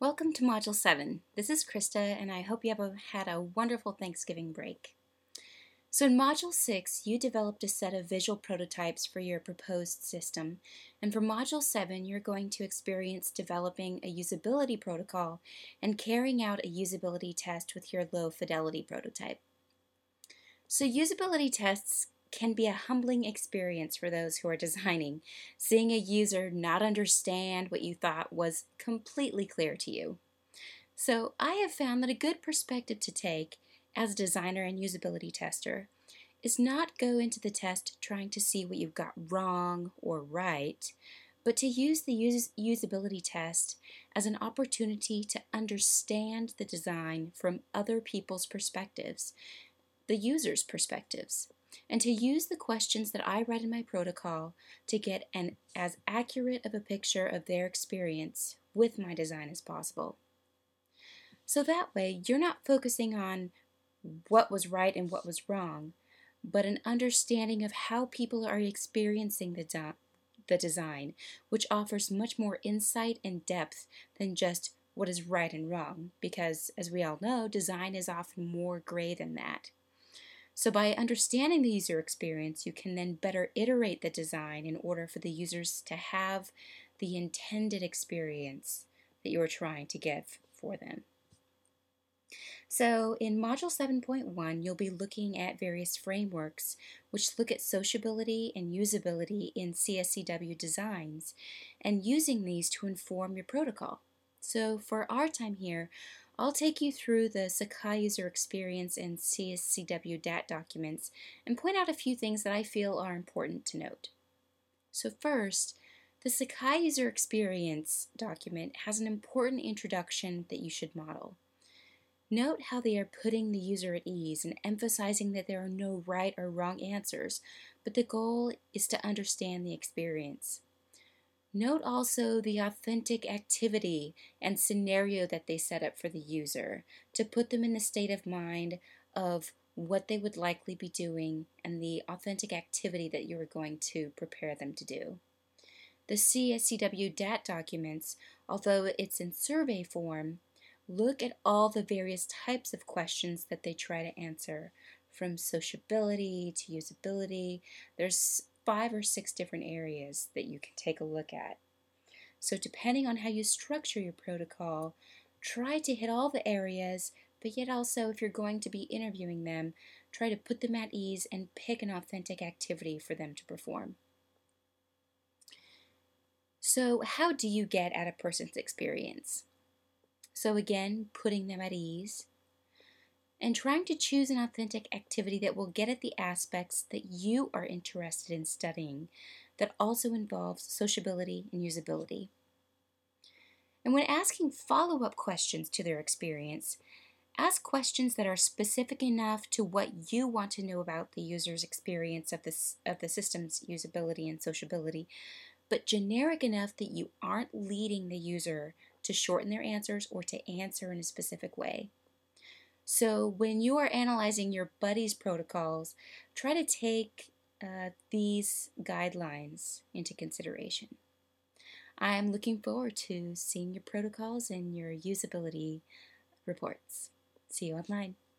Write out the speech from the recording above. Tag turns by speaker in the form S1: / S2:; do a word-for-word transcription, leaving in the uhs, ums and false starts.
S1: Welcome to Module seven. This is Krista, and I hope you have a, had a wonderful Thanksgiving break. So in Module six, you developed a set of visual prototypes for your proposed system, and for Module seven, you're going to experience developing a usability protocol and carrying out a usability test with your low-fidelity prototype. So usability tests can be a humbling experience for those who are designing, seeing a user not understand what you thought was completely clear to you. So I have found that a good perspective to take as a designer and usability tester is not go into the test trying to see what you've got wrong or right, but to use the use usability test as an opportunity to understand the design from other people's perspectives, the user's perspectives, and to use the questions that I write in my protocol to get an as accurate of a picture of their experience with my design as possible. So that way, you're not focusing on what was right and what was wrong, but an understanding of how people are experiencing the, de the design, which offers much more insight and depth than just what is right and wrong, because, as we all know, design is often more gray than that. So by understanding the user experience, you can then better iterate the design in order for the users to have the intended experience that you are trying to give for them. So in Module seven point one, you'll be looking at various frameworks which look at sociability and usability in C S C W designs and using these to inform your protocol. So for our time here, I'll take you through the Sakai user experience and C S C W D A T documents and point out a few things that I feel are important to note. So first, the Sakai user experience document has an important introduction that you should model. Note how they are putting the user at ease and emphasizing that there are no right or wrong answers, but the goal is to understand the experience. Note also the authentic activity and scenario that they set up for the user to put them in the state of mind of what they would likely be doing and the authentic activity that you are going to prepare them to do. The C S C W D A T documents, although it's in survey form, look at all the various types of questions that they try to answer, from sociability to usability. There's five or six different areas that you can take a look at. So depending on how you structure your protocol, try to hit all the areas, but yet also if you're going to be interviewing them, try to put them at ease and pick an authentic activity for them to perform. So how do you get at a person's experience? So again, putting them at ease, and trying to choose an authentic activity that will get at the aspects that you are interested in studying that also involves sociability and usability. And when asking follow-up questions to their experience, ask questions that are specific enough to what you want to know about the user's experience of, this, of the system's usability and sociability, but generic enough that you aren't leading the user to shorten their answers or to answer in a specific way. So when you are analyzing your buddy's protocols, try to take uh, these guidelines into consideration. I am looking forward to seeing your protocols and your usability reports. See you online.